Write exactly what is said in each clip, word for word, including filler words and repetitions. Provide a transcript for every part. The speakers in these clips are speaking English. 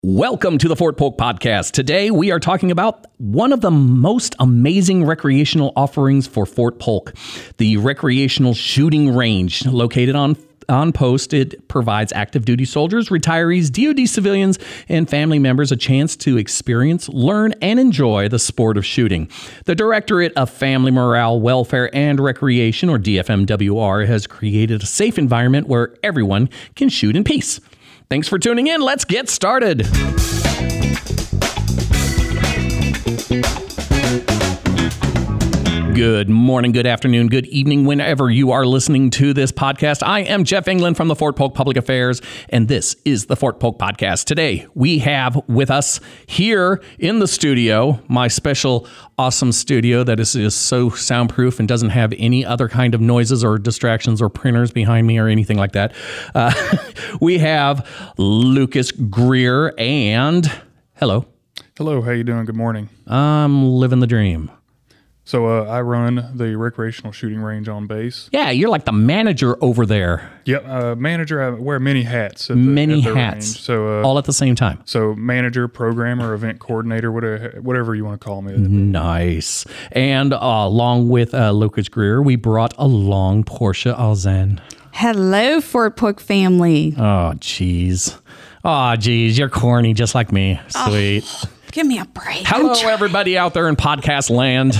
Welcome to the Fort Polk Podcast. Today we are talking about one of the most amazing recreational offerings for Fort Polk, the recreational shooting range located on on post. It provides active duty soldiers, retirees, D O D civilians, and family members a chance to experience, learn, and enjoy the sport of shooting. The Directorate of Family Morale, Welfare, and Recreation, or D F M W R, has created a safe environment where everyone can shoot in peace. Thanks for tuning in. Let's get started. Good morning, good afternoon, good evening, whenever you are listening to this podcast. I am Jeff England from the Fort Polk Public Affairs, and this is the Fort Polk Podcast. Today, we have with us here in the studio, my special, awesome studio that is, is so soundproof and doesn't have any other kind of noises or distractions or printers behind me or anything like that. Uh, we have Lucas Greer and... Hello. Hello, how you doing? Good morning. I'm living the dream. So uh, I run the recreational shooting range on base. Yeah, you're like the manager over there. Yep, uh, manager. I wear many hats. At the, many at the hats. Range. So uh, all at the same time. So manager, programmer, event coordinator, whatever, whatever you want to call me. Nice. And uh, along with uh, Lucas Greer, we brought along Portia Alzen. Hello, Fort Polk family. Oh, jeez. Oh, geez, you're corny just like me. Sweet. Oh, give me a break. Hello, everybody out there in podcast land.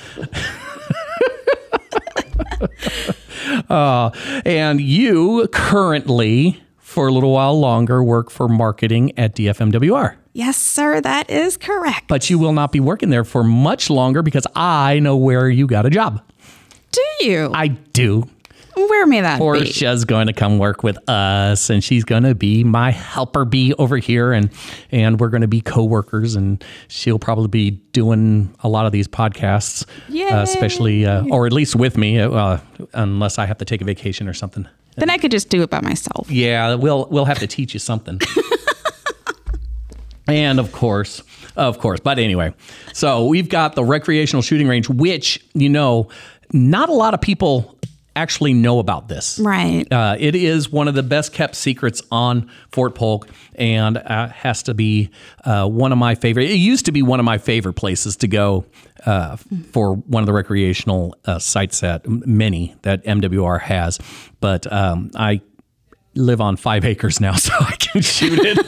uh, and you currently, for a little while longer, work for marketing at D F M W R. Yes, sir, that is correct. But you will not be working there for much longer because I know where you got a job. Do you? I do. Where may that Portia's be? Portia's going to come work with us, and she's going to be my helper bee over here, and and we're going to be co-workers, and she'll probably be doing a lot of these podcasts, uh, especially, uh, or at least with me, uh, unless I have to take a vacation or something. Then I could just do it by myself. Yeah, we'll we'll have to teach you something. And of course, of course, but anyway, so we've got the recreational shooting range, which, you know, not a lot of people actually know about this. Right. Uh, it is one of the best kept secrets on Fort Polk, and uh, has to be uh, one of my favorite. It used to be one of my favorite places to go uh, for one of the recreational uh, sites that many that M W R has. But um, I live on five acres now, so I can shoot at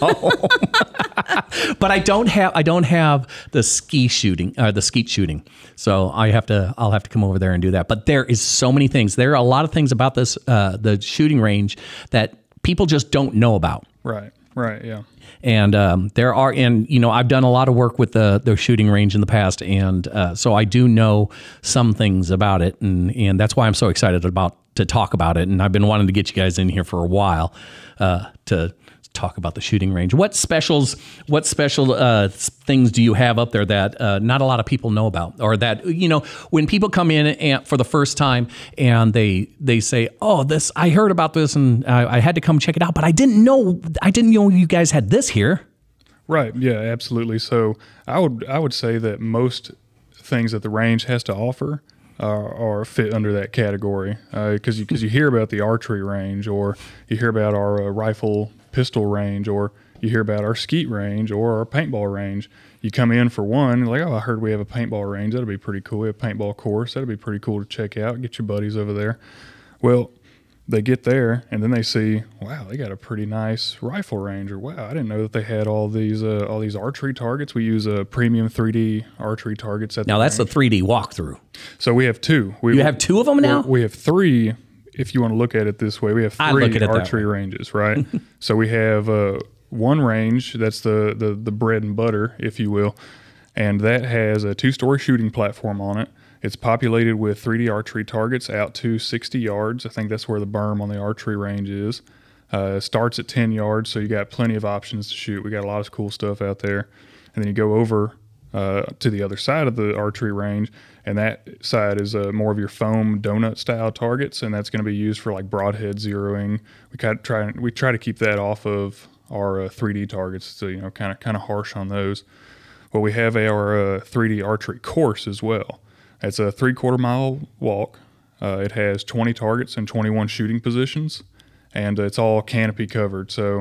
home. But I don't have I don't have the ski shooting, uh, the skeet shooting. So I have to I'll have to come over there and do that. But there is so many things. There are a lot of things about this uh, the shooting range that people just don't know about. Right. Right. Yeah. And um, there are, and you know, I've done a lot of work with the the shooting range in the past, and uh, so I do know some things about it, and and that's why I'm so excited about to talk about it. And I've been wanting to get you guys in here for a while uh, to talk about the shooting range. What specials, what special uh, things do you have up there that uh, not a lot of people know about, or that, you know, when people come in and, for the first time and they they say, "Oh, this I heard about this and I, I had to come check it out, but I didn't know I didn't know you guys had this here." Right. Yeah. Absolutely. So I would I would say that most things that the range has to offer Are, are fit under that category, because uh, you, 'cause you hear about the archery range, or you hear about our uh, rifle pistol range, or you hear about our skeet range or our paintball range. You come in for one, you're like, oh, I heard we have a paintball range. That'll be pretty cool. We have a paintball course. That'll be pretty cool to check out. Get your buddies over there. Well, they get there and then they see, wow, they got a pretty nice rifle range, or wow, I didn't know that they had all these uh, all these archery targets. We use a uh, premium three D archery targets at now the that's range. a three D walkthrough. So we have two. We, you have two of them now? We have three. If you want to look at it this way, we have three archery ranges, right? So we have uh, one range that's the, the the bread and butter, if you will, and that has a two-story shooting platform on it. It's populated with three D archery targets out to sixty yards. I think that's where the berm on the archery range is. Uh, it starts at ten yards, so you got plenty of options to shoot. We got a lot of cool stuff out there. And then you go over uh, to the other side of the archery range, and that side is uh, more of your foam donut style targets, and that's going to be used for like broadhead zeroing. We kind of try we try to keep that off of our uh, three D targets, so you know, kind of kind of harsh on those. Well, we have our uh, three D archery course as well. It's a three-quarter mile walk. Uh, it has twenty targets and twenty-one shooting positions, and it's all canopy covered. So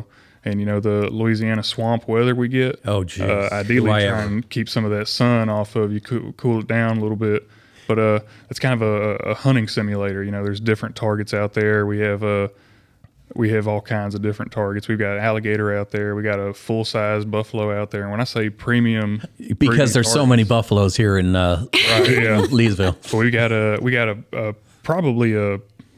And, you know, the Louisiana swamp weather we get. Oh, geez. Uh, ideally, try and keep some of that sun off of you, cool, cool it down a little bit. But uh, it's kind of a, a hunting simulator. You know, there's different targets out there. We have uh, we have all kinds of different targets. We've got alligator out there. We got a full-size buffalo out there. And when I say premium, because premium there's targets, so many buffaloes here in uh, right, yeah. Leesville. So we got a we got a, a probably a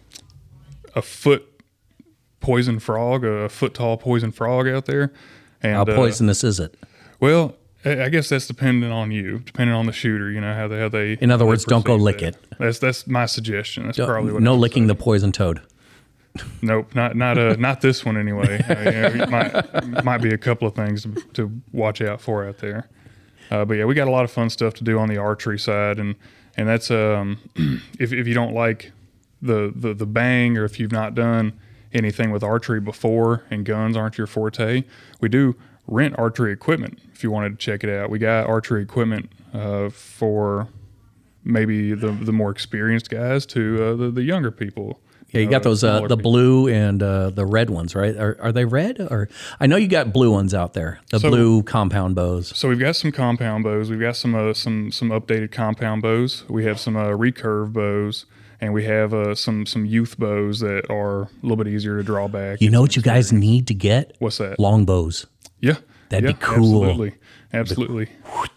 a foot poison frog, a foot tall poison frog out there. And how poisonous uh, is it? Well, I guess that's dependent on you, depending on the shooter. You know how they how they. In other words, don't go lick that. it. That's that's my suggestion. That's don't, probably what. No licking say. The poison toad. Nope, not not uh not this one anyway. uh, you know, it might might be a couple of things to, to watch out for out there. Uh, but yeah, we got a lot of fun stuff to do on the archery side, and and that's um if if you don't like the the the bang, or if you've not done anything with archery before and guns aren't your forte, we do rent archery equipment if you wanted to check it out. We got archery equipment uh, for maybe the the more experienced guys to uh, the, the younger people. Yeah, you got those uh, the people. blue and uh, the red ones, right? Are are they red? Or I know you got blue ones out there, the so, blue compound bows. So we've got some compound bows. We've got some uh, some some updated compound bows. We have some uh, recurve bows. And we have uh, some some youth bows that are a little bit easier to draw back. You know what you guys need to get? What's that? Long bows. Yeah. That'd yeah, be cool. Absolutely. Absolutely.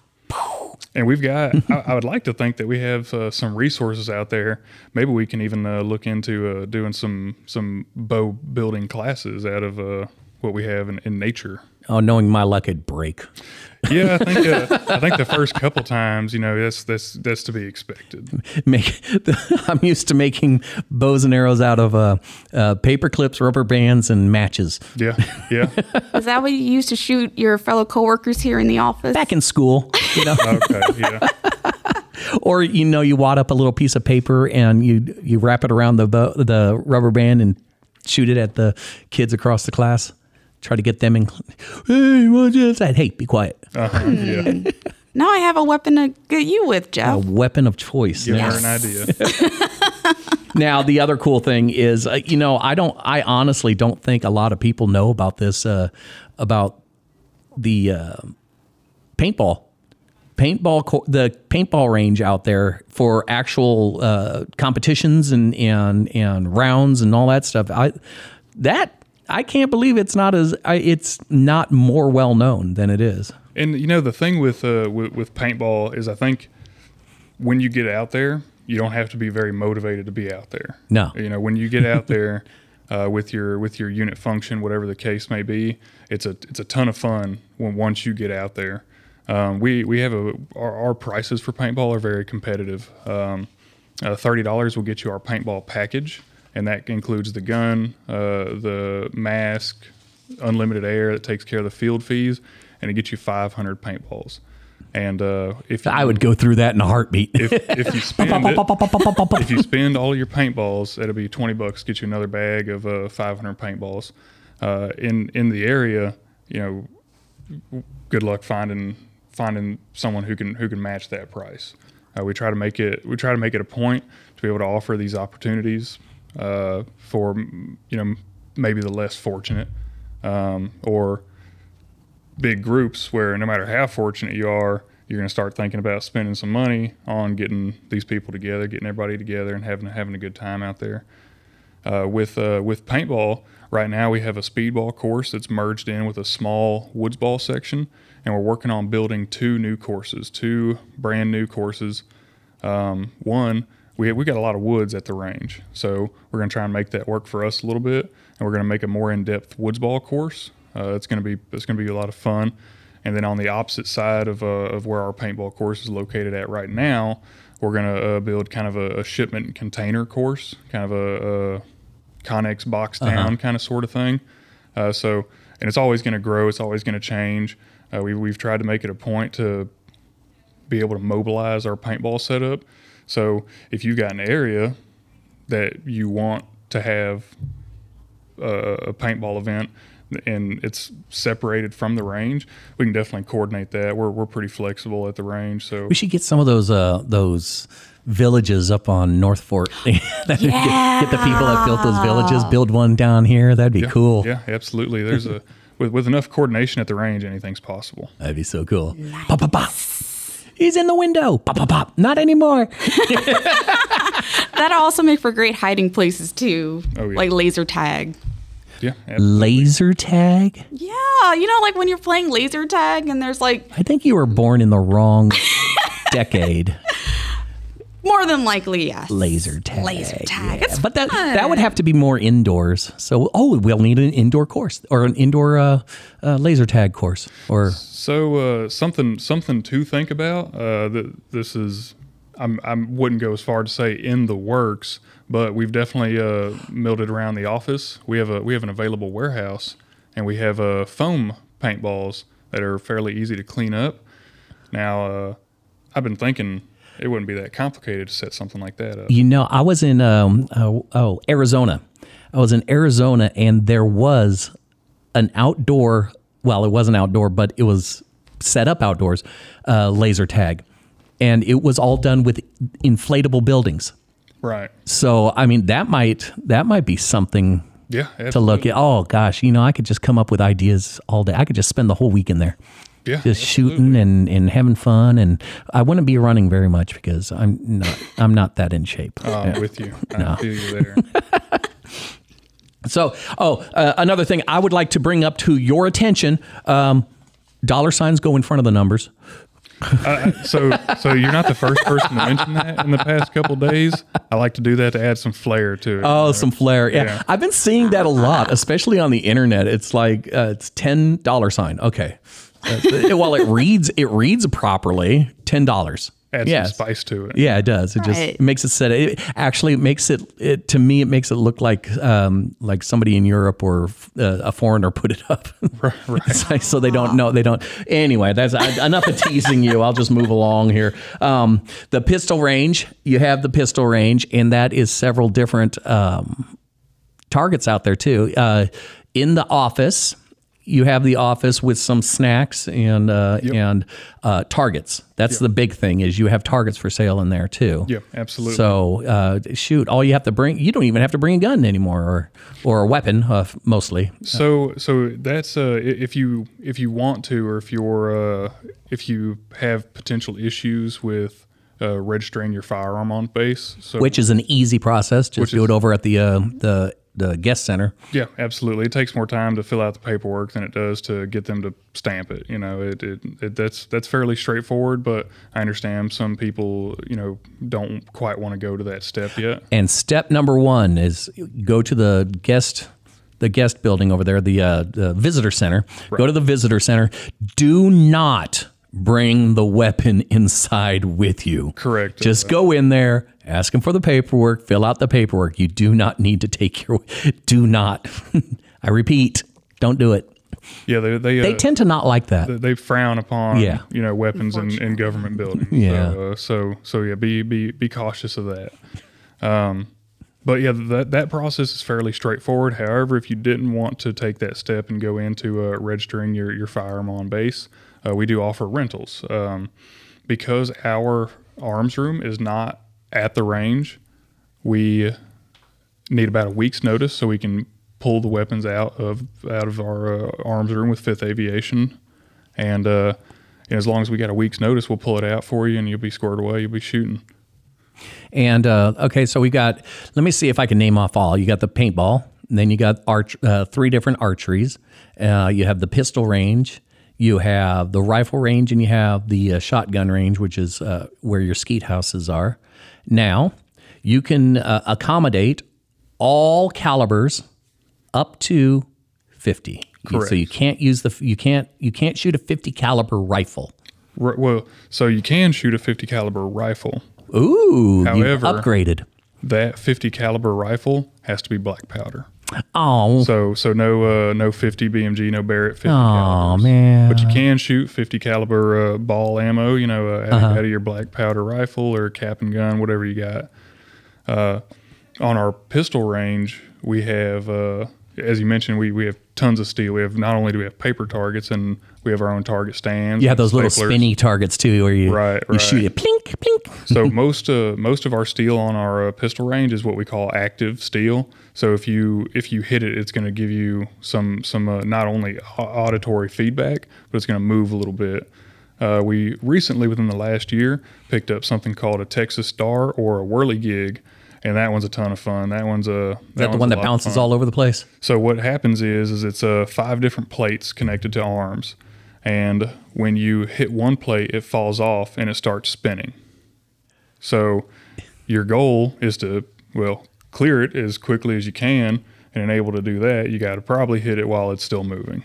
And we've got, I, I would like to think that we have uh, some resources out there. Maybe we can even uh, look into uh, doing some some bow building classes out of uh, what we have in, in nature. Oh, knowing my luck, it'd break. Yeah, I think uh, I think the first couple times, you know, that's that's that's to be expected. Make I'm used to making bows and arrows out of uh, uh, paper clips, rubber bands, and matches. Yeah, yeah. Is that what you used to shoot your fellow coworkers here in the office? Back in school, you know. Okay, yeah. Or you know, you wad up a little piece of paper and you you wrap it around the bow, the rubber band and shoot it at the kids across the class. Try to get them in. Hey, what is that? Hey, be quiet. Uh-huh, yeah. Now I have a weapon to get you with, Jeff. A weapon of choice. Give yes. her an idea. Now, the other cool thing is, uh, you know, I don't, I honestly don't think a lot of people know about this, uh, about the uh, paintball. Paintball, co- the paintball range out there for actual uh, competitions and, and and rounds and all that stuff. I that. I can't believe it's not as I, it's not more well known than it is. And you know the thing with, uh, with with paintball is I think when you get out there, you don't have to be very motivated to be out there. No, you know when you get out there uh, with your with your unit function, whatever the case may be, it's a it's a ton of fun when once you get out there. Um, we we have a our, our prices for paintball are very competitive. Um, uh, thirty dollars will get you our paintball package. And that includes the gun, uh, the mask, unlimited air that takes care of the field fees, and it gets you five hundred paintballs. And uh, if you, I would go through that in a heartbeat. if, if you spend it, if you spend all your paintballs, it'll be twenty bucks. Get you another bag of uh, five hundred paintballs. Uh, in in the area, you know, good luck finding finding someone who can who can match that price. Uh, we try to make it we try to make it a point to be able to offer these opportunities. Uh, for you know maybe the less fortunate um, or big groups where no matter how fortunate you are, you're going to start thinking about spending some money on getting these people together, getting everybody together, and having having a good time out there. Uh, with uh, with paintball, right now we have a speedball course that's merged in with a small woods ball section, and we're working on building two new courses, two brand new courses. Um, one. We we got a lot of woods at the range, so we're going to try and make that work for us a little bit, and we're going to make a more in-depth woods ball course. Uh, it's going to be it's going to be a lot of fun. And then on the opposite side of uh, of where our paintball course is located at right now, we're going to uh, build kind of a, a shipment container course, kind of a, a Connex box town uh-huh. kind of sort of thing. Uh, so, and it's always going to grow. It's always going to change. Uh, we we've tried to make it a point to be able to mobilize our paintball setup. So if you've got an area that you want to have a, a paintball event and it's separated from the range, we can definitely coordinate that. We're we're pretty flexible at the range. So we should get some of those uh, those villages up on North Fort. yeah. get, get the people that built those villages, build one down here. That'd be yeah, cool. Yeah, absolutely. There's a with with enough coordination at the range, anything's possible. That'd be so cool. Nice. Pop, pop, pop. He's in the window. Pop, pop, pop. Not anymore. That'll also make for great hiding places too, oh, yeah. like laser tag. Yeah, absolutely. Laser tag? Yeah, you know, like when you're playing laser tag and there's like... I think you were born in the wrong decade. More than likely, yes. Laser tag. Laser tag. Yeah. It's but that fun. that would have to be more indoors. So, oh, we'll need an indoor course or an indoor uh, uh, laser tag course. Or so uh, something something to think about. Uh, that this is, I'm, I wouldn't go as far to say in the works, but we've definitely uh, milled it around the office. We have a we have an available warehouse, and we have uh, foam paintballs that are fairly easy to clean up. Now, uh, I've been thinking it wouldn't be that complicated to set something like that up. You know, I was in um, oh, oh Arizona. I was in Arizona, and there was an outdoor. Well, it wasn't outdoor, but it was set up outdoors. Uh, laser tag, and it was all done with inflatable buildings. Right. So, I mean, that might that might be something. Yeah, absolutely. To look at. Oh gosh, you know, I could just come up with ideas all day. I could just spend the whole week in there. Yeah, just absolutely. shooting and, and having fun, and I wouldn't be running very much because I'm not I'm not that in shape. Oh, I'm yeah. with you. I No. feel you there. So, oh, uh, another thing I would like to bring up to your attention: um, dollar signs go in front of the numbers. uh, so, so you're not the first person to mention that in the past couple of days. I like to do that to add some flair to it. Oh, you know? some flair. Yeah. yeah. I've been seeing that a lot, especially on the internet. It's like, uh, it's ten dollar sign. Okay. Uh, well, it reads, it reads properly. ten dollars. Adds yes. some spice to it. Yeah, it does. It right. just it makes it set. It actually makes it, it, to me, it makes it look like, um, like somebody in Europe or uh, a foreigner put it up. Right. right. Like, so they don't know. They don't. Anyway, that's I, enough of teasing you. I'll just move along here. Um, the pistol range. You have the pistol range, and that is several different um, targets out there too. Uh, in the office, you have the office with some snacks and uh, yep. and uh, targets. That's yep. the big thing is you have targets for sale in there too. Yeah, absolutely. So uh, shoot, all you have to bring, you don't even have to bring a gun anymore or or a weapon uh, mostly. So so that's uh, if you if you want to or if you're uh, if you have potential issues with uh, registering your firearm on base, so, which is an easy process. Just do is, it over at the uh, the. the guest center. Yeah, absolutely. It takes more time to fill out the paperwork than it does to get them to stamp it. You know, it, it, it that's that's fairly straightforward, but I understand some people, you know, don't quite want to go to that step yet. And step number one is go to the guest the guest building over there, the, uh, the visitor center. Right. Go to the visitor center. Do not bring the weapon inside with you. Correct. Just uh, go in there, ask them for the paperwork, fill out the paperwork. You do not need to take your, do not. I repeat, don't do it. Yeah, they they, they uh, tend to not like that. They, they frown upon, yeah. you know, weapons in, in government buildings. Yeah. So, uh, so, so yeah, be be be cautious of that. Um, but yeah, that that process is fairly straightforward. However, if you didn't want to take that step and go into uh, registering your your firearm on base, uh, we do offer rentals. Um, because our arms room is not at the range, we need about a week's notice so we can pull the weapons out of out of our uh, arms room with Fifth Aviation, and uh, you know, as long as we got a week's notice, we'll pull it out for you, and you'll be squared away. You'll be shooting. And uh, okay, so we got. Let me see if I can name off all. You got the paintball, and then you got arch, uh, three different archeries. Uh, you have the pistol range. You have the rifle range, and you have the uh, shotgun range, which is uh, where your skeet houses are. Now, you can uh, accommodate all calibers up to fifty. Correct. So you can't use the you can't you can't shoot a fifty caliber rifle. Right, well, so you can shoot a fifty caliber rifle. Ooh, however, you've upgraded. That fifty caliber rifle has to be black powder. Oh, so so no uh, no fifty B M G, no Barrett fifty. Oh calibers. Man! But you can shoot fifty caliber uh, ball ammo. You know, uh, out, uh-huh. out of your black powder rifle or cap and gun, whatever you got. Uh, on our pistol range, we have, uh, as you mentioned, we we have tons of steel. We have not only do we have paper targets, and we have our own target stands. You have those little spinny targets too, where you right, you right. shoot it, plink, plink. So most uh, most of our steel on our uh, pistol range is what we call active steel. So if you if you hit it, it's going to give you some some uh, not only auditory feedback, but it's going to move a little bit. Uh, we recently, within the last year, picked up something called a Texas Star or a Whirligig, and that one's a ton of fun. That one's a that is that the one that bounces all over the place? So what happens is is it's uh, five different plates connected to arms, and when you hit one plate, it falls off and it starts spinning. So your goal is to well clear it as quickly as you can. And able to do that, you got to probably hit it while it's still moving.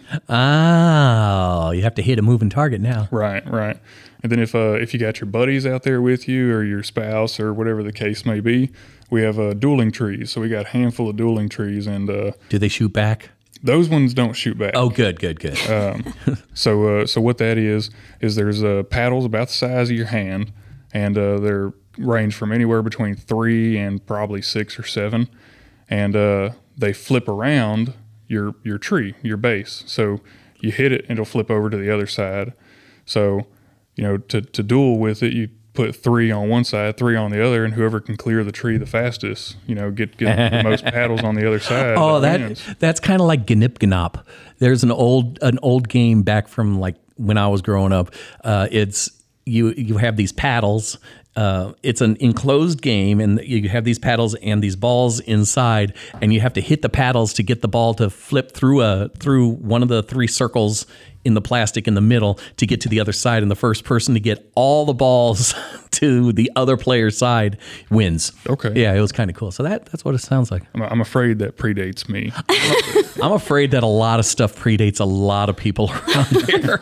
Oh, you have to hit a moving target now. Right, right. And then if uh, if you got your buddies out there with you, or your spouse, or whatever the case may be, we have uh, dueling trees. So we got a handful of dueling trees, and uh, do they shoot back? Those ones don't shoot back. Oh, good, good, good. um, so uh, so what that is is there's uh, paddles about the size of your hand, and uh, they're range from anywhere between three and probably six or seven, and uh, they flip around your your tree, your base. So you hit it and it'll flip over to the other side. So, you know, to, to duel with it, you put three on one side, three on the other, and whoever can clear the tree the fastest, you know, get, get the most paddles on the other side. Oh, that wins. That's kind of like Gnip Gnop. There's an old an old game back from like when I was growing up. Uh, it's you you have these paddles. Uh, it's an enclosed game, and you have these paddles and these balls inside, and you have to hit the paddles to get the ball to flip through a through one of the three circles in the plastic in the middle to get to the other side. And the first person to get all the balls to the other player's side wins. Okay. Yeah, it was kind of cool. So that that's what it sounds like. I'm, I'm afraid that predates me. I'm afraid that a lot of stuff predates a lot of people around here.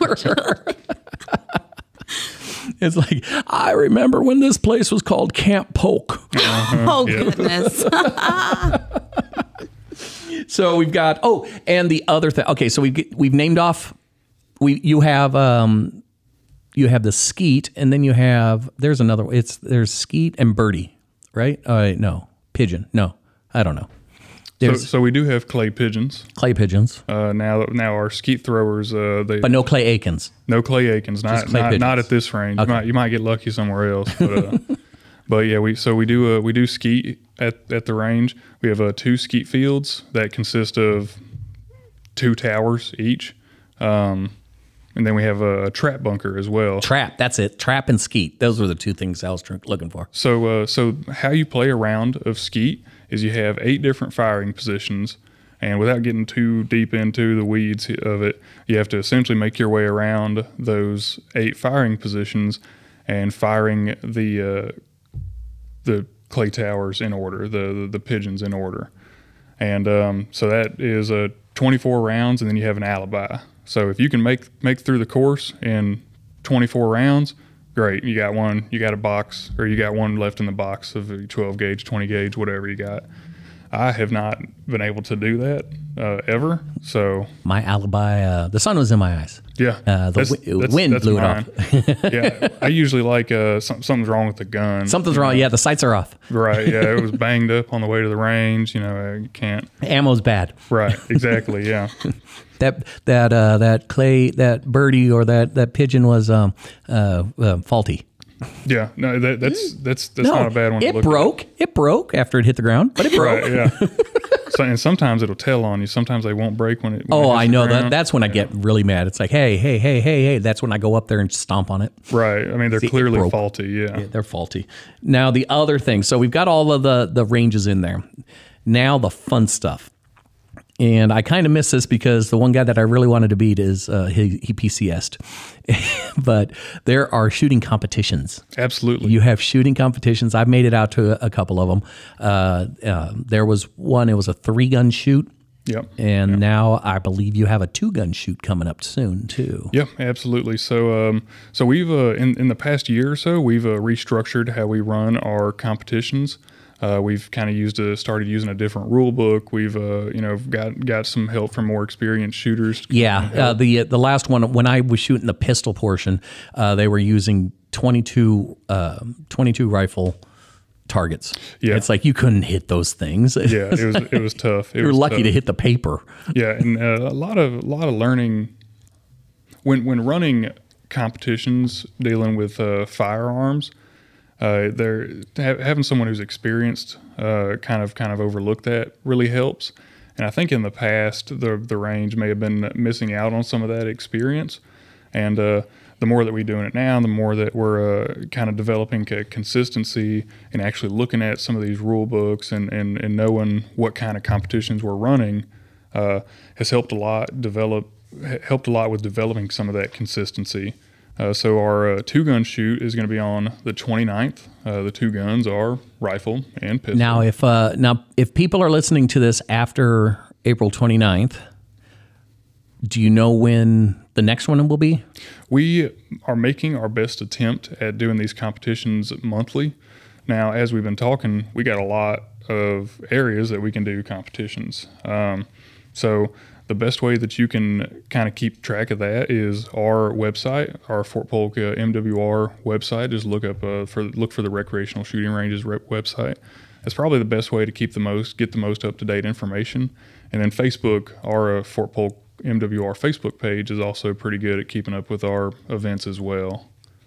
It's like, I remember when this place was called Camp Polk. Uh-huh. Oh, Yeah. goodness. So we've got, oh, and the other thing. Okay, so we've, we've named off, we you have um, you have the skeet, and then you have, there's another, it's there's skeet and birdie, right? Uh, no, pigeon. No, I don't know. So, so we do have clay pigeons. Clay pigeons. Uh, now, now our skeet throwers, uh, they But no clay Aikens. no clay Aikens, not clay not, pigeons. not at this range. Okay. You might you might get lucky somewhere else, but uh, but yeah, we so we do uh, we do skeet at, at the range. We have uh, two skeet fields that consist of two towers each, um, and then we have a, a trap bunker as well. Trap, that's it. Trap and skeet. Those were the two things I was tr- looking for. So uh, so how you play a round of skeet is you have eight different firing positions. And without getting too deep into the weeds of it, you have to essentially make your way around those eight firing positions and firing the uh, the clay towers in order, the the, the pigeons in order. And um, so that is a uh, twenty-four rounds, and then you have an alibi. So if you can make make through the course in twenty-four rounds, great. You got one. You got a box, or you got one left in the box of a twelve gauge, twenty gauge, whatever you got. I have not been able to do that uh, ever. So My alibi, uh, the sun was in my eyes. yeah, Uh, the that's- wi- that's- wind that's blew mine. it off. Yeah, I usually like uh, some, something's wrong with the gun. Something's wrong. Yeah, the sights are off. Right. Yeah, it was banged up on the way to the range. You know, you can't. Ammo's bad. Right. Exactly. Yeah. That that uh, that clay, that birdie or that, that pigeon was um, uh, uh, faulty. Yeah. No, that, that's that's that's No, not a bad one. to it look broke. It broke after it hit the ground, but it At. broke. Right. Yeah. So, and sometimes it'll tell on you. Sometimes they won't break when it. When Oh, it hits I the know that. ground. That's when I get really mad. It's like, hey, hey, hey, hey, hey. That's when I go up there and stomp on it. Right. I mean, they're See, it clearly broke. faulty. Yeah. Yeah, they're faulty. Now the other thing. So we've got all of the the ranges in there. Now the fun stuff. And I kind of miss this because the one guy that I really wanted to beat is uh, he, he P C S'd. But there are shooting competitions. Absolutely. You have shooting competitions. I've made it out to a, a couple of them. Uh, uh, there was one, it was a three gun shoot. Yep. And now I believe you have a two gun shoot coming up soon too. Yeah, absolutely. So, um, so we've uh, in in the past year or so, we've uh, restructured how we run our competitions. Uh, we've kind of used a started using a different rule book. We've uh, you know got got some help from more experienced shooters. to Yeah, uh, the the last one when I was shooting the pistol portion, uh, they were using twenty-two, uh, twenty-two rifle targets. Yeah. It's like you couldn't hit those things. Yeah, it was it was tough. It You're was lucky tough. to hit the paper. Yeah, and uh, a lot of a lot of learning when when running competitions dealing with uh, firearms. Uh, they're ha- having someone who's experienced uh, kind of kind of overlook that really helps. And I think in the past the the range may have been missing out on some of that experience. And uh, the more that we're doing it now, the more that we're uh, kind of developing a consistency and actually looking at some of these rule books and, and, and knowing what kind of competitions we're running uh, has helped a lot develop helped a lot with developing some of that consistency. Uh, so our uh, two-gun shoot is going to be on the twenty-ninth. Uh, the two guns are rifle and pistol. Now, if uh, now if people are listening to this after April twenty-ninth, do you know when the next one will be? We are making our best attempt at doing these competitions monthly. Now, as we've been talking, we got a lot of areas that we can do competitions. Um, so the best way that you can kind of keep track of that is our website, our Fort Polk uh, M W R website. Just look up uh, for look for the Recreational Shooting Ranges rep website. That's probably the best way to keep the most get the most up to date information. And then Facebook, our uh, Fort Polk M W R Facebook page is also pretty good at keeping up with our events as well.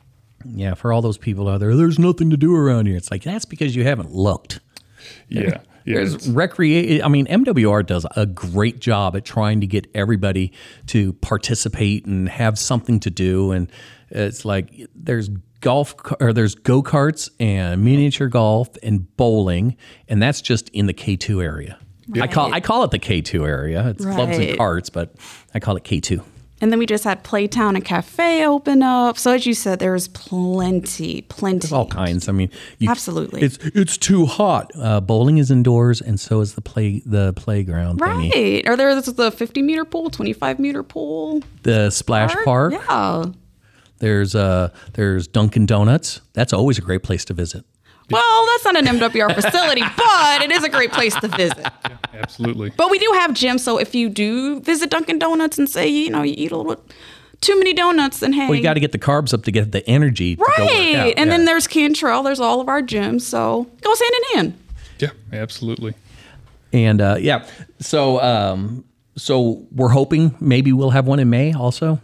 Yeah, for all those people out there, there's nothing to do around here. It's like, that's because you haven't looked. Yeah. Yeah, There's recreate. I mean, M W R does a great job at trying to get everybody to participate and have something to do. And it's like there's golf or there's go-karts and miniature golf and bowling, and that's just in the K two area. Right. I call I call it the K two area. It's right. clubs and carts, but I call it K two. And then we just had Playtown and Cafe open up. So as you said, there's plenty, plenty. There's all kinds. I mean, you, absolutely. It's it's too hot. Uh, bowling is indoors, and so is the play the playground. Right. Thingy. Are there the fifty meter pool, twenty-five meter pool? The splash park. park? Yeah. There's uh there's Dunkin' Donuts. That's always a great place to visit. Well, that's not an M W R facility, but it is a great place to visit. Yeah, absolutely. But we do have gyms, so if you do visit Dunkin' Donuts and say, you know, you eat a little too many donuts, then hey. Well, you got to get the carbs up to get the energy to right. go work out. And yeah. then there's Cantrell. There's all of our gyms, so it goes hand in hand. Yeah, absolutely. And uh, yeah, so um, so we're hoping maybe we'll have one in May also.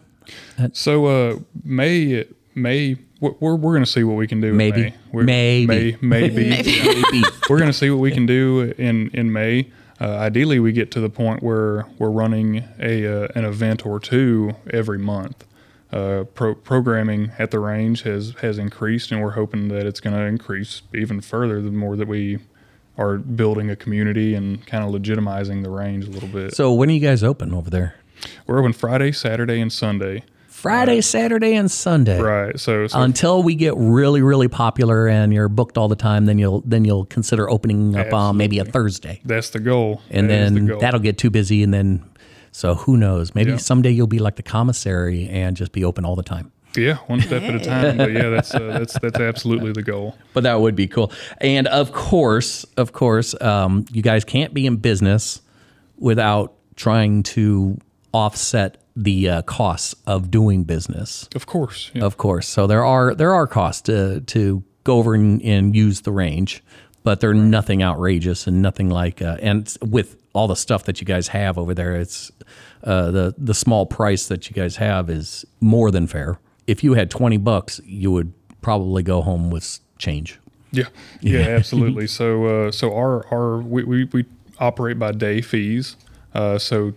So uh, May May. We're we're going to see what we can do. Maybe, in May. We're, maybe, May, maybe, maybe. maybe. We're going to see what we can do in in May. Uh, ideally, we get to the point where we're running a uh, an event or two every month. Uh, pro- programming at the range has has increased, and we're hoping that it's going to increase even further the more that we are building a community and kind of legitimizing the range a little bit. So when are you guys open over there? We're open Friday, Saturday, and Sunday. Friday, uh, Saturday, and Sunday. Right. So, so until we get really, really popular and you're booked all the time, then you'll then you'll consider opening up on uh, maybe a Thursday. That's the goal. And that then the goal. That'll get too busy, and then so who knows? Maybe yeah. someday you'll be like the commissary and just be open all the time. Yeah, one step at a time. But yeah, that's uh, that's that's absolutely the goal. But that would be cool. And of course, of course, um, you guys can't be in business without trying to offset the uh, costs of doing business. Of course. Yeah. Of course. So there are there are costs to to go over and, and use the range, but they're right. nothing outrageous and nothing like uh, and with all the stuff that you guys have over there, it's uh, the the small price that you guys have is more than fair. If you had twenty bucks, you would probably go home with change. Yeah. Yeah, absolutely. So uh, so our our we, we, we operate by day fees. Uh, so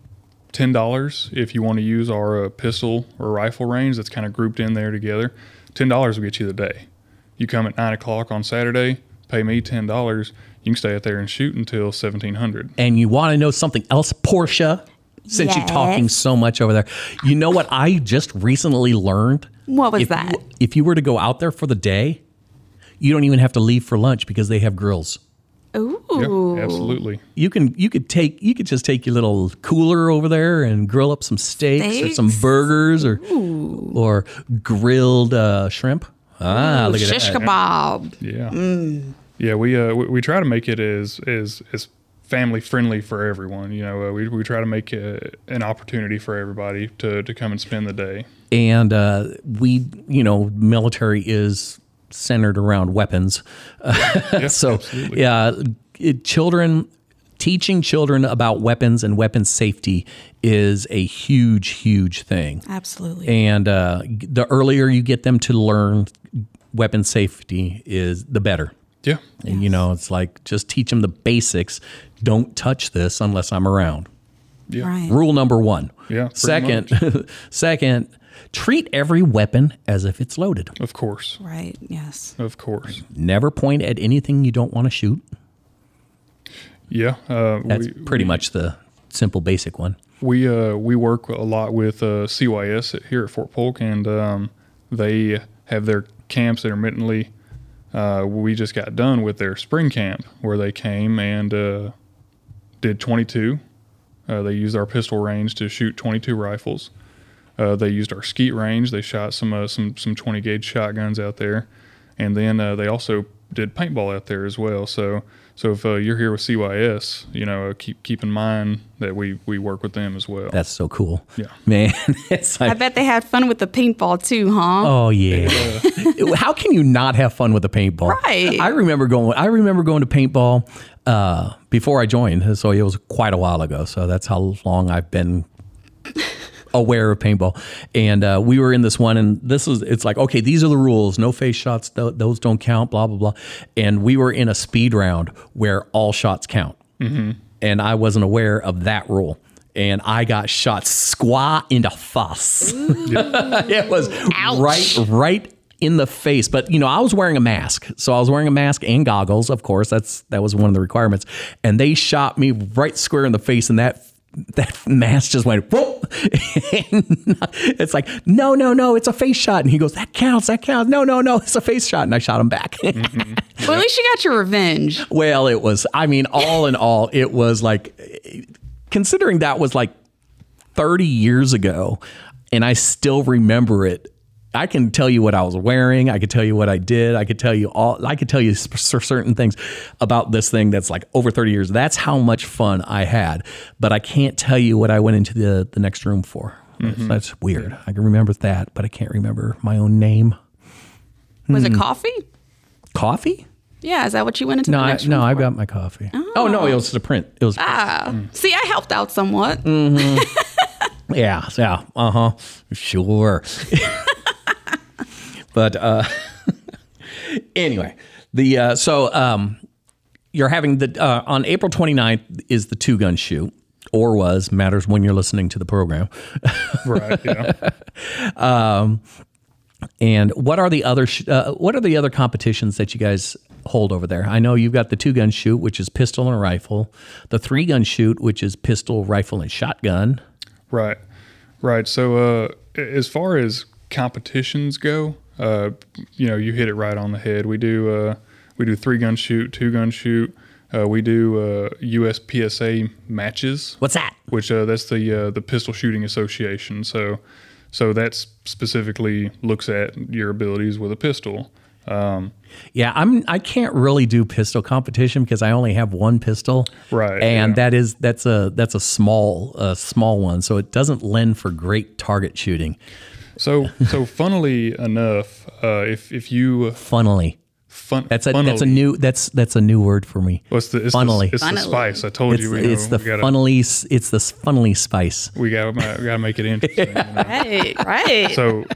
ten dollars if you want to use our uh, pistol or rifle range that's kind of grouped in there together. ten dollars will get you the day. You come at nine o'clock on Saturday, pay me ten dollars, you can stay out there and shoot until seventeen hundred. And you want to know something else, Portia? Since yes. you're talking so much over there. You know what I just recently learned? What was if, that? If you were to go out there for the day, you don't even have to leave for lunch because they have grills. Ooh. Yeah, absolutely. You can you could take you could just take your little cooler over there and grill up some steaks, steaks? or some burgers or Ooh. or grilled uh, shrimp. Ah, Ooh, look at shish that. kebab. Yeah. Mm. Yeah, we uh we, we try to make it as as as family friendly for everyone. You know, uh, we we try to make a, an opportunity for everybody to to come and spend the day. And uh, we, you know, military is centered around weapons. Yeah, so, absolutely. yeah, it, children, teaching children about weapons and weapons safety is a huge, huge thing. Absolutely. And uh, the earlier you get them to learn weapons safety is the better. Yeah. And, you know, it's like just teach them the basics. Don't touch this unless I'm around. Yeah. Right. Rule number one. Yeah, pretty Second, second, treat every weapon as if it's loaded. Of course. Right. Yes. Of course. Never point at anything you don't want to shoot. Yeah. Uh, That's we, pretty much the simple, basic one. We uh, we work a lot with uh, C Y S here at Fort Polk, and um, they have their camps intermittently. Uh, we just got done with their spring camp where they came and uh, did twenty-two. Uh, they used our pistol range to shoot twenty-two rifles. Uh, they used our skeet range. They shot some uh, some some twenty gauge shotguns out there, and then uh, they also did paintball out there as well. So so if uh, you're here with C Y S, you know, uh, keep keep in mind that we we work with them as well. That's so cool. Yeah. Man, it's like, I bet they had fun with the paintball too, huh? oh yeah. How can you not have fun with the paintball? Right. I remember going I remember going to paintball uh, before I joined. So it was quite a while ago. So that's how long I've been aware of paintball. And uh, we were in this one, and this was, it's like, okay, these are the rules. No face shots. Th- those don't count, blah, blah, blah. And we were in a speed round where all shots count. Mm-hmm. And I wasn't aware of that rule. And I got shot squaw in the face. It was Ouch. right, right in the face. But, you know, I was wearing a mask. So I was wearing a mask and goggles, of course. That's that was one of the requirements. And they shot me right square in the face, and that that mask just went, whoop. And it's like, no, no, no, it's a face shot. And he goes, that counts, that counts. No, no, no, it's a face shot. And I shot him back. Mm-hmm. Well, at least you got your revenge. Well, it was, I mean, all in all, it was like, considering that was like thirty years ago, and I still remember it. I can tell you what I was wearing. I could tell you what I did. I could tell you all, I could tell you certain things about this thing that's like over thirty years. That's how much fun I had. But I can't tell you what I went into the, the next room for. Mm-hmm. That's weird. I can remember that, but I can't remember my own name. Was Hmm. it coffee? Coffee? Yeah, is that what you went into No, the I, next no, room I for? got my coffee. Oh. oh, no, it was the print. It was. Ah, see, I helped out somewhat. Mm-hmm. Yeah, yeah, uh-huh, sure. But uh, anyway, the uh, so um, you're having the uh, on April twenty-ninth is the two gun shoot, or was, matters when you're listening to the program. Right. Yeah. um, and what are the other sh- uh, what are the other competitions that you guys hold over there? I know you've got the two gun shoot, which is pistol and rifle, the three gun shoot, which is pistol, rifle, and shotgun. Right. Right. So uh, as far as competitions go, uh, you know, you hit it right on the head. We do uh, we do three gun shoot, two gun shoot. Uh, we do uh, U S P S A matches. What's that? Which uh, that's the uh, the Pistol Shooting Association. So so that specifically looks at your abilities with a pistol. Um, yeah, I'm. I can't really do pistol competition because I only have one pistol, right? And yeah. that is that's a that's a small uh, small one, so it doesn't lend for great target shooting. So so funnily enough, uh, if if you funnily. Fun, that's a funnily. that's a new that's that's a new word for me. What's the it's funnily? The, it's funnily. the spice. I told it's, you. We, it's know, the we gotta, funnily. It's the funnily spice. We got we got to make it interesting. You know? Right, right. So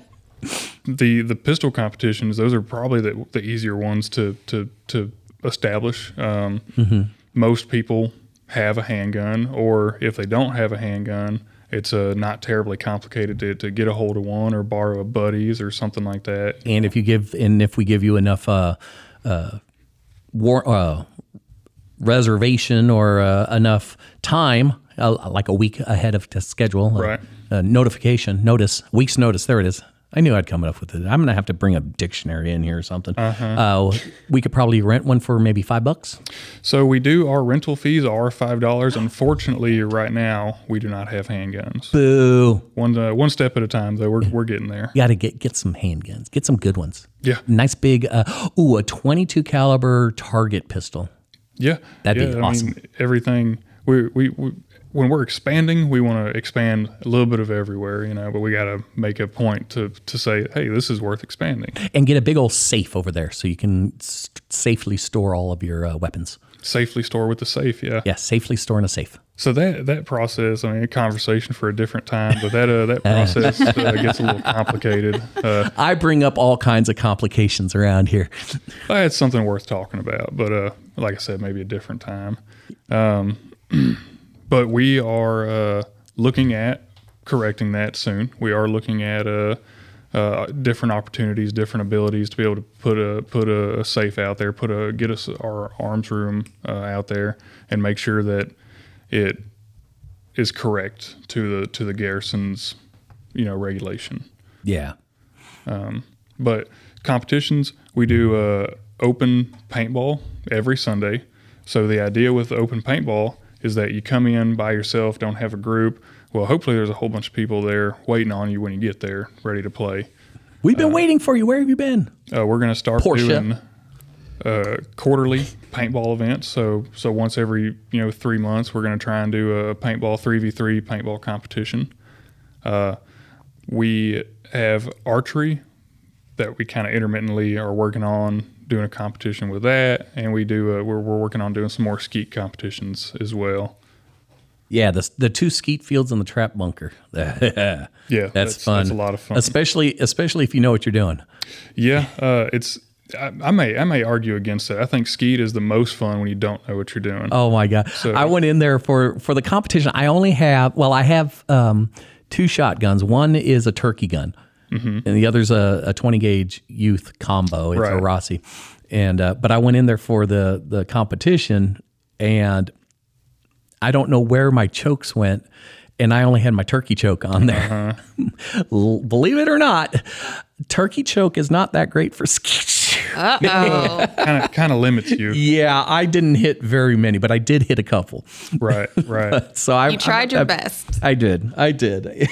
the the pistol competitions, those are probably the the easier ones to to to establish. Um, mm-hmm. Most people have a handgun, or if they don't have a handgun, it's uh, not terribly complicated to, to get a hold of one or borrow a buddy's or something like that. And if you give, and if we give you enough uh, uh, war, uh, reservation or uh, enough time, uh, like a week ahead of the schedule, right? Uh, uh, notification, notice, week's notice. There it is. I knew I'd come up with it. I'm gonna have to bring a dictionary in here or something. Uh-huh. Uh, we could probably rent one for maybe five bucks. So we do. Our rental fees are five dollars. Unfortunately, right now we do not have handguns. Boo. One uh, one step at a time, though. We're we're getting there. You got to get get some handguns. Get some good ones. Yeah. Nice big. Uh, ooh, a twenty-two caliber target pistol. Yeah. That'd yeah, be I awesome. mean, everything. We we. we when we're expanding, we want to expand a little bit of everywhere, you know, but we got to make a point to, to say, hey, this is worth expanding. And get a big old safe over there so you can s- safely store all of your uh, weapons. Safely store with the safe, yeah. Yeah, safely store in a safe. So that that process, I mean, a conversation for a different time, but that uh, that process uh, gets a little complicated. Uh, I bring up all kinds of complications around here. It's something worth talking about, but uh, like I said, maybe a different time. Um, but we are uh, looking at correcting that soon. We are looking at uh, uh, different opportunities, different abilities to be able to put a put a safe out there, put a get us our arms room uh, out there, and make sure that it is correct to the to the garrison's, you know, regulation. Yeah. Um, but competitions, we do uh, open paintball every Sunday. So the idea with open paintball is that you come in by yourself, don't have a group. Well, hopefully there's a whole bunch of people there waiting on you when you get there, ready to play. We've been uh, waiting for you. Where have you been? Uh, we're going to start Portia. doing uh, quarterly paintball events. So so once every you know three months, we're going to try and do a paintball three v three paintball competition. Uh, we have archery that we kind of intermittently are working on doing a competition with that, and we do uh, we're we're working on doing some more skeet competitions as well. Yeah, the the two skeet fields and the trap bunker. yeah, that's, that's fun. That's a lot of fun, especially especially if you know what you're doing. Yeah, uh, it's. I, I may I may argue against that. I think skeet is the most fun when you don't know what you're doing. Oh my god! So, I went in there for for the competition. I only have well, I have um, two shotguns. One is a turkey gun, mm-hmm. and the other's a, a twenty gauge youth combo. It's right. a Rossi, and uh, but I went in there for the the competition, and I don't know where my chokes went, and I only had my turkey choke on there. Uh-huh. Believe it or not, turkey choke is not that great for skeet. Uh-oh. Kind of kind of limits you. Yeah, I didn't hit very many, but I did hit a couple. Right, right. so I You tried I, your I, best. I did. I did.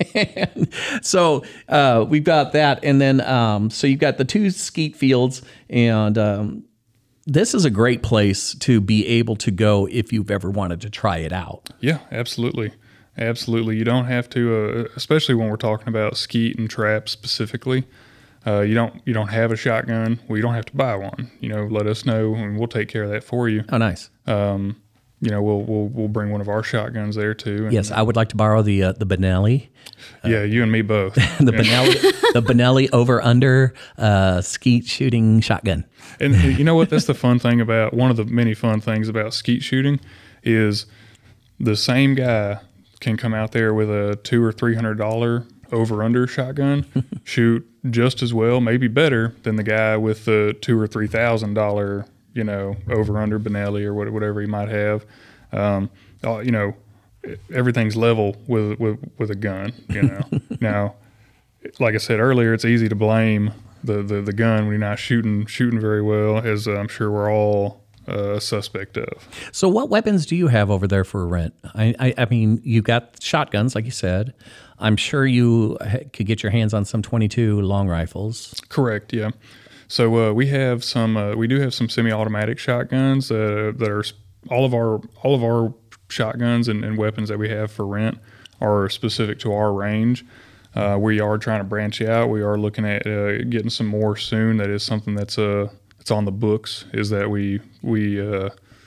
so uh, we've got that, and then um, so you've got the two skeet fields, and um, this is a great place to be able to go if you've ever wanted to try it out. Yeah, absolutely. Absolutely. You don't have to, uh, especially when we're talking about skeet and trap specifically. Uh, you don't you don't have a shotgun. Well, you don't have to buy one. You know, let us know and we'll take care of that for you. Oh, nice. Um, you know, we'll we'll we'll bring one of our shotguns there too. And, yes, I would like to borrow the uh, the Benelli. Uh, yeah, you and me both. the Benelli, the Benelli over under uh, skeet shooting shotgun. And you know what? That's the fun thing about one of the many fun things about skeet shooting is the same guy can come out there with a two or three hundred dollar over under shotgun, shoot just as well, maybe better than the guy with the two or three thousand dollar, you know, over under Benelli or whatever he might have. Um, you know, everything's level with with with a gun. You know, now, like I said earlier, it's easy to blame the, the the gun when you're not shooting shooting very well, as I'm sure we're all a uh, suspect of. So what weapons do you have over there for rent? I, I, I mean, you've got shotguns, like you said. I'm sure you could get your hands on some twenty-two long rifles. Correct, yeah. So uh, we have some, uh, we do have some semi-automatic shotguns uh, that are all of our all of our shotguns and, and weapons that we have for rent are specific to our range. Uh, we are trying to branch out. We are looking at uh, getting some more soon. That is something that's uh, it's on the books, is that we we uh,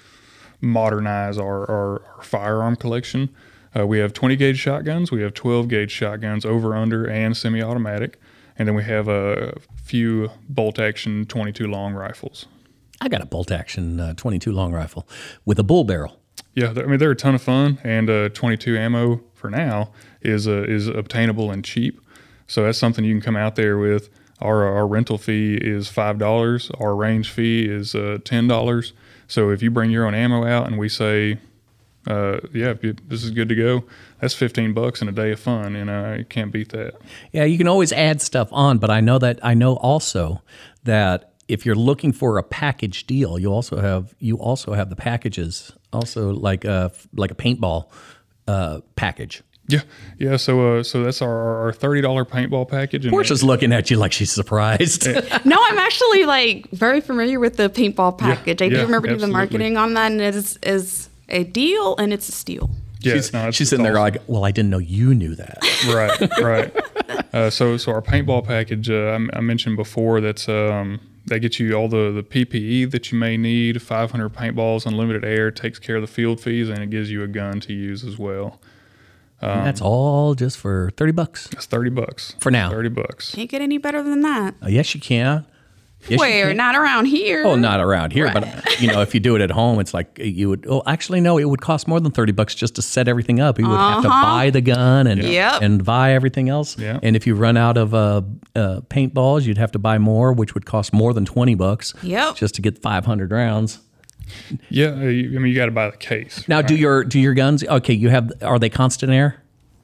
modernize our, our, our firearm collection. Uh, we have twenty gauge shotguns, we have twelve gauge shotguns, over, under, and semi-automatic, and then we have a few bolt-action twenty-two long rifles. I got a bolt-action uh, twenty-two long rifle with a bull barrel. Yeah, I mean they're a ton of fun, and uh, twenty-two ammo for now is uh, is obtainable and cheap, so that's something you can come out there with. Our our rental fee is five dollars. Our range fee is uh, ten dollars. So if you bring your own ammo out and we say, uh, yeah, this is good to go, that's fifteen bucks and a day of fun, and uh, you can't beat that. Yeah, you can always add stuff on, but I know that I know also that if you're looking for a package deal, you also have you also have the packages, also like a like a paintball uh, package. Yeah, yeah. So, uh, so that's our, our thirty dollar paintball package. And Portia's it, looking at you like she's surprised. No, I'm actually like very familiar with the paintball package. Yeah, I do yeah, remember absolutely. the marketing on that, and it is is a deal, and it's a steal. Yeah, she's, no, it's, she's it's sitting there awesome. like, well, I didn't know you knew that. Right, right. Uh, so, so our paintball package, uh, I, I mentioned before, that's um, that gets you all the, the P P E that you may need. five hundred paintballs, unlimited air, takes care of the field fees, and it gives you a gun to use as well. Um, and that's all just for thirty bucks. That's thirty bucks for now. Thirty bucks. Can't get any better than that. Uh, yes, you can. Yes, Where? Not around here. Oh, not around here. Right. But, you know, if you do it at home, it's like you would, oh, actually, no, it would cost more than thirty bucks just to set everything up. You would uh-huh. have to buy the gun and yep. and buy everything else. Yep. And if you run out of uh, uh, paintballs, you'd have to buy more, which would cost more than twenty bucks yep. just to get five hundred rounds. Yeah. I mean, you got to buy the case. Now, right? do your do your guns, okay, you have, are they constant air?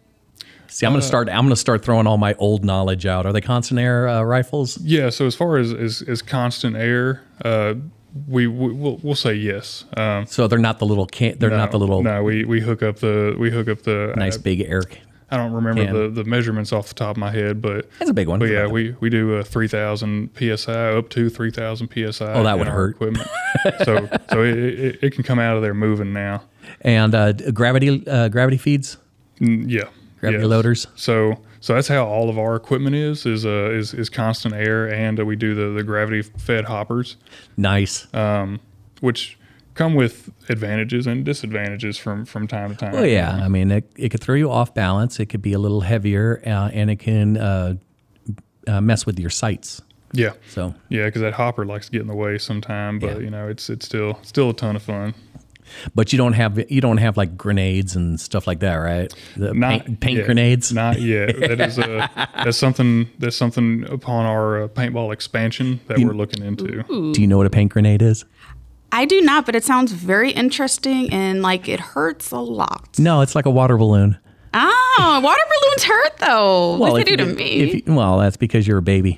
See, I'm uh, gonna start. I'm gonna start throwing all my old knowledge out. Are they constant air uh, rifles? Yeah. So as far as as, as constant air, uh, we, we we'll, we'll say yes. Um, so they're not the little. Can, they're no, not the little. No, we, we hook up the we hook up the nice uh, big air. I don't remember the, the measurements off the top of my head, but it's a big one. But yeah, we, we do a three thousand P S I up to three thousand P S I. Oh, that would hurt. Equipment. so so it, it, it can come out of there moving now. And uh, gravity uh, gravity feeds. Mm, yeah. Gravity yes. loaders. So so that's how all of our equipment is is uh, is is constant air, and uh, we do the, the gravity fed hoppers. Nice. Um, which come with advantages and disadvantages from, from time to time. Oh yeah, I mean it, it could throw you off balance. It could be a little heavier, uh, and it can uh, uh, mess with your sights. Yeah. So yeah, because that hopper likes to get in the way sometime, but yeah. you know it's it's still still a ton of fun. But you don't have you don't have like grenades and stuff like that, right? The not paint, paint yet. grenades. Not yet. That is a, that's something that's something upon our uh, paintball expansion that you, we're looking into. Ooh. Do you know what a paint grenade is? I do not, but it sounds very interesting and like it hurts a lot. No, it's like a water balloon. Oh, water balloons hurt though. Well, what they do you, to me? You, well, that's because you're a baby.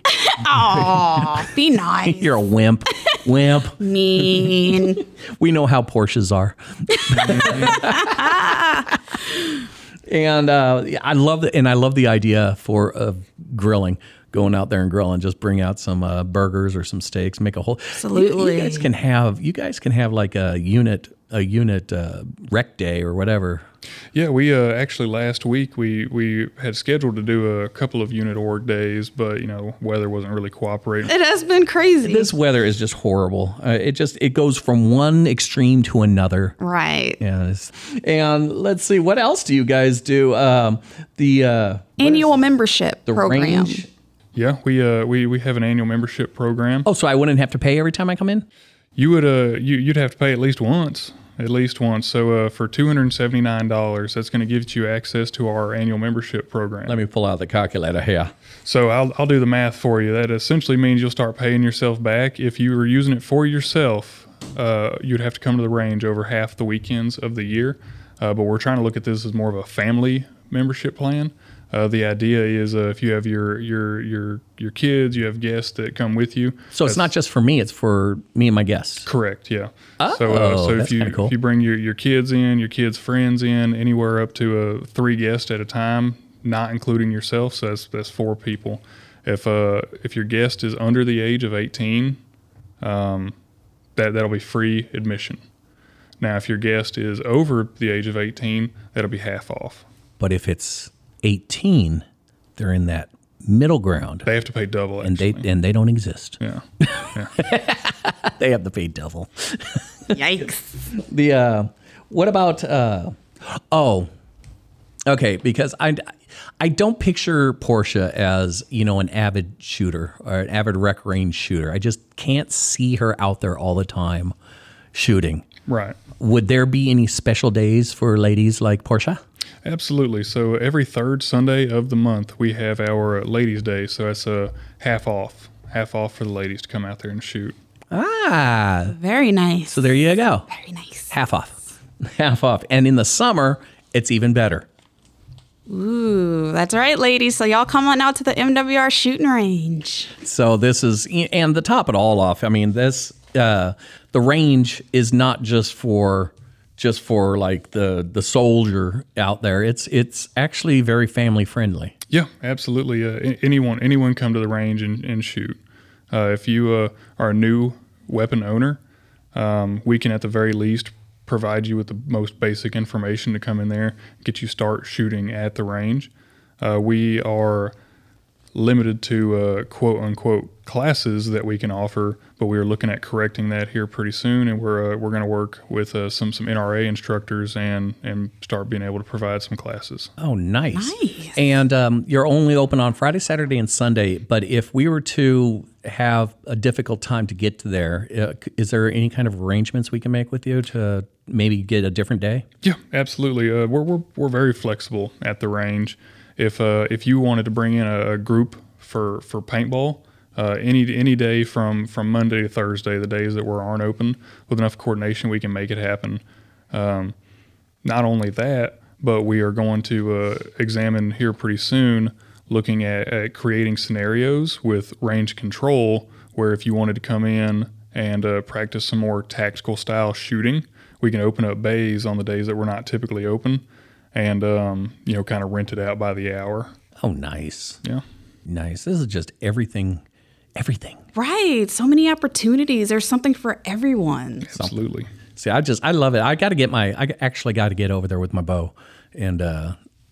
Oh, be nice. You're a wimp. Wimp. Mean. We know how Porsches are. And uh, I love the and I love the idea for of grilling. Going out there and grilling, just bring out some uh, burgers or some steaks, make a whole. Absolutely. You, you guys can have. You guys can have like a unit, a unit uh, rec day or whatever. Yeah, we uh, actually last week we, we had scheduled to do a couple of unit org days, but you know weather wasn't really cooperating. It has been crazy. This weather is just horrible. Uh, it just it goes from one extreme to another. Right. Yes. And let's see, what else do you guys do? Um, the uh, annual membership the program. Range? Yeah, we uh we, we have an annual membership program. Oh, so I wouldn't have to pay every time I come in? You would uh you you'd have to pay at least once. At least once. So uh, for two hundred seventy-nine dollars, that's going to give you access to our annual membership program. Let me pull out the calculator here. So I'll, I'll do the math for you. That essentially means you'll start paying yourself back. If you were using it for yourself, uh, you'd have to come to the range over half the weekends of the year. Uh, but we're trying to look at this as more of a family membership plan. Uh, the idea is uh, if you have your your your your kids, you have guests that come with you. So it's not just for me; it's for me and my guests. Correct. Yeah. Oh, so uh, so that's if you cool. if you bring your, your kids in, your kids' friends in, anywhere up to uh, three guests at a time, not including yourself. So that's that's four people. If uh if your guest is under the age of eighteen, um, that that'll be free admission. Now, if your guest is over the age of eighteen, that'll be half off. But if it's eighteen, they're in that middle ground. They have to pay double, actually. And they and they don't exist. Yeah. yeah. They have to pay double. Yikes. The uh, what about uh, oh, okay, because I I don't picture Portia as, you know, an avid shooter or an avid rec range shooter. I just can't see her out there all the time shooting. Right. Would there be any special days for ladies like Portia? Absolutely. So every third Sunday of the month, we have our Ladies' Day. So that's a half off, half off for the ladies to come out there and shoot. Ah. Very nice. So there you go. Very nice. Half off. Half off. And in the summer, it's even better. Ooh, that's right, ladies. So y'all come on out to the M W R shooting range. So this is, and to top it all off, I mean, this, uh, the range is not just for... just for like the the soldier out there. It's it's actually very family friendly. Yeah, absolutely. Uh, anyone anyone come to the range and, and shoot. Uh, if you uh, are a new weapon owner, um, we can at the very least provide you with the most basic information to come in there, get you start shooting at the range. Uh, we are limited to uh, quote unquote classes that we can offer, but we are looking at correcting that here pretty soon, and we're uh, we're going to work with uh, some some N R A instructors and and start being able to provide some classes. Oh, nice! Nice. And um, you're only open on Friday, Saturday, and Sunday. But if we were to have a difficult time to get to there, uh, is there any kind of arrangements we can make with you to maybe get a different day? Yeah, absolutely. Uh, we're we're we're very flexible at the range. If uh, if you wanted to bring in a, a group for for paintball, uh, any any day from, from Monday to Thursday, the days that we aren't open, with enough coordination, we can make it happen. Um, not only that, but we are going to uh, examine here pretty soon, looking at, at creating scenarios with range control, where if you wanted to come in and uh, practice some more tactical style shooting, we can open up bays on the days that we're not typically open, and um, you know, kind of rent it out by the hour. Oh, nice. Yeah. Nice. This is just everything, everything. Right. So many opportunities. There's something for everyone. Absolutely. See, I just, I love it. I got to get my, I actually got to get over there with my bow and, uh,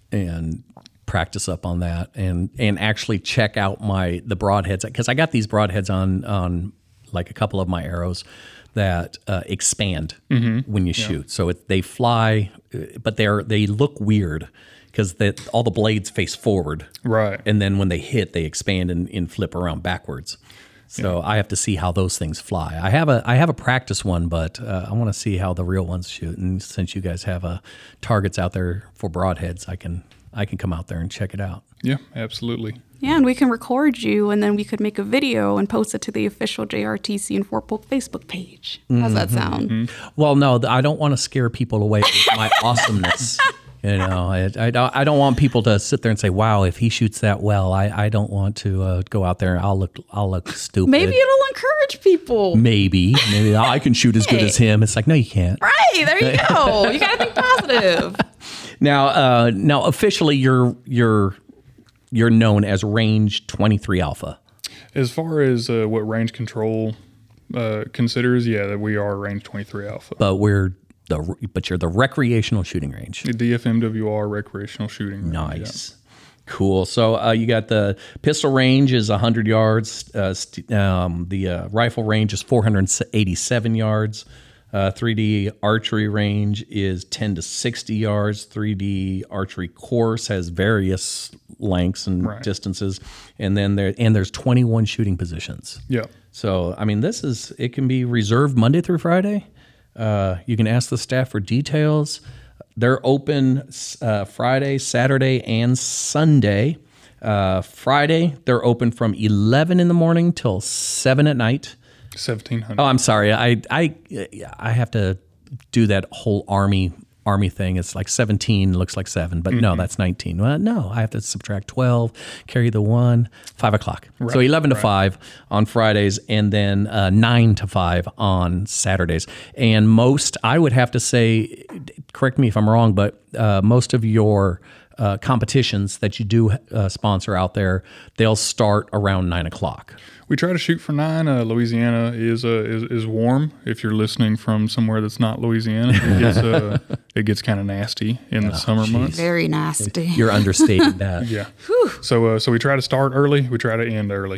and practice up on that and, and actually check out my, the broadheads. Cause I got these broadheads on, on like a couple of my arrows that uh, expand mm-hmm. when you shoot. Yeah. So it, they fly, but they're, they look weird because all the blades face forward. Right. And then when they hit, they expand and, and flip around backwards. So yeah. I have to see how those things fly. I have a I have a practice one, but uh, I want to see how the real ones shoot. And since you guys have uh, targets out there for broadheads, I can I can come out there and check it out. Yeah, absolutely. Yeah, and we can record you, and then we could make a video and post it to the official J R T C and Fort Polk Facebook page. How's mm-hmm. that sound? Mm-hmm. Well, no, I don't want to scare people away with my awesomeness. You know, I, I, don't, I don't want people to sit there and say, "Wow, if he shoots that well, I, I don't want to uh, go out there. I'll look I'll look stupid." Maybe it'll encourage people. Maybe, maybe I can shoot as hey. good as him. It's like, no, you can't. Right there, you go. You got to think positive. Now, uh, now officially, you're you're you're known as Range twenty-three Alpha. As far as uh, what range control uh, considers, yeah, that we are Range twenty-three Alpha. But we're The, but you're the recreational shooting range. The D F M W R recreational shooting range. Nice. Yeah. Cool. So uh, you got the pistol range is one hundred yards. Uh, st- um, the uh, rifle range is four hundred eighty-seven yards. Uh, three D archery range is ten to sixty yards. three D archery course has various lengths and right. distances. And then there and there's twenty-one shooting positions. Yeah. So, I mean, this is, it can be reserved Monday through Friday. Uh, you can ask the staff for details. They're open uh, Friday, Saturday, and Sunday. Uh, Friday, they're open from eleven in the morning till seven at night. seventeen hundred. Oh, I'm sorry. I I I have to do that whole Army Army thing. It's like seventeen looks like seven, but mm-hmm. no, that's nineteen. Well, no, I have to subtract twelve, carry the one, five o'clock. Right. So eleven to right. five on Fridays, and then uh, nine to five on Saturdays. And most, I would have to say, correct me if I'm wrong, but uh, most of your uh, competitions that you do uh, sponsor out there, they'll start around nine o'clock. We try to shoot for nine. Uh, Louisiana is, uh, is is warm. If you're listening from somewhere that's not Louisiana, it gets uh, it gets kind of nasty in the oh, summer geez. months. Very nasty. You're understating that. Yeah. Whew. So uh, so we try to start early. We try to end early.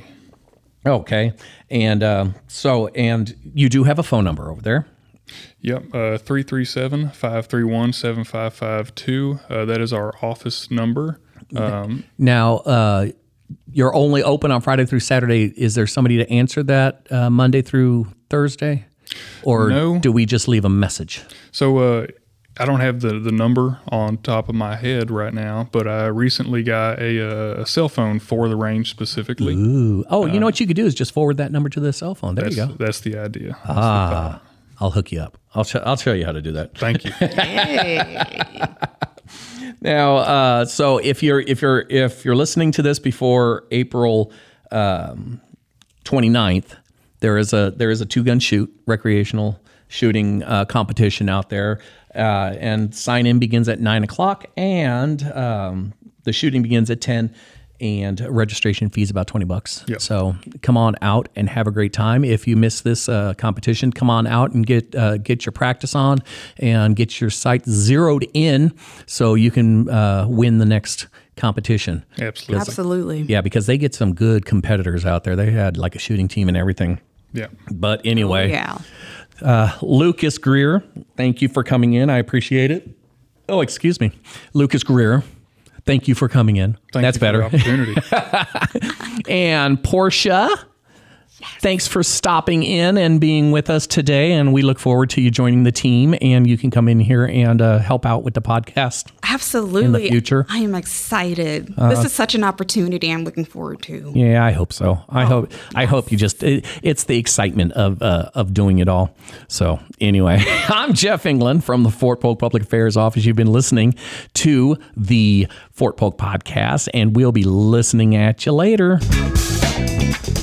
Okay. And um, so and you do have a phone number over there. Yep. Uh, three three seven, five three one, seven five five two. Uh, that is our office number. Um, now. Uh, You're only open on Friday through Saturday. Is there somebody to answer that uh, Monday through Thursday? Or no. do we just leave a message? So uh, I don't have the, the number on top of my head right now, but I recently got a, a cell phone for the range specifically. Ooh. Oh, uh, you know what you could do is just forward that number to the cell phone. There you go. That's the idea. That's ah, the I'll hook you up. I'll, sh- I'll show you how to do that. Thank you. Hey. Now, uh, so if you're if you're if you're listening to this before April um, twenty-ninth, there is a there is a two gun shoot recreational shooting uh, competition out there, uh, and sign in begins at nine o'clock, and um, the shooting begins at ten. and registration fee is about twenty bucks. Yep. So come on out and have a great time. If you miss this uh, competition, come on out and get uh, get your practice on and get your sight zeroed in so you can uh, win the next competition. Absolutely. Absolutely. Yeah, because they get some good competitors out there. They had like a shooting team and everything. Yeah. But anyway, Oh, yeah. uh, Lucas Greer, thank you for coming in. I appreciate it. Oh, excuse me. Lucas Greer, thank you for coming in. Thank That's you for better. the opportunity. And Portia, thanks for stopping in and being with us today. And we look forward to you joining the team. And you can come in here and uh, help out with the podcast. Absolutely. In the future. I am excited. Uh, this is such an opportunity I'm looking forward to. Yeah, I hope so. I oh, hope yes. I hope you just, it, it's the excitement of uh, of doing it all. So anyway, I'm Jeff England from the Fort Polk Public Affairs Office. You've been listening to the Fort Polk Podcast, and we'll be listening at you later.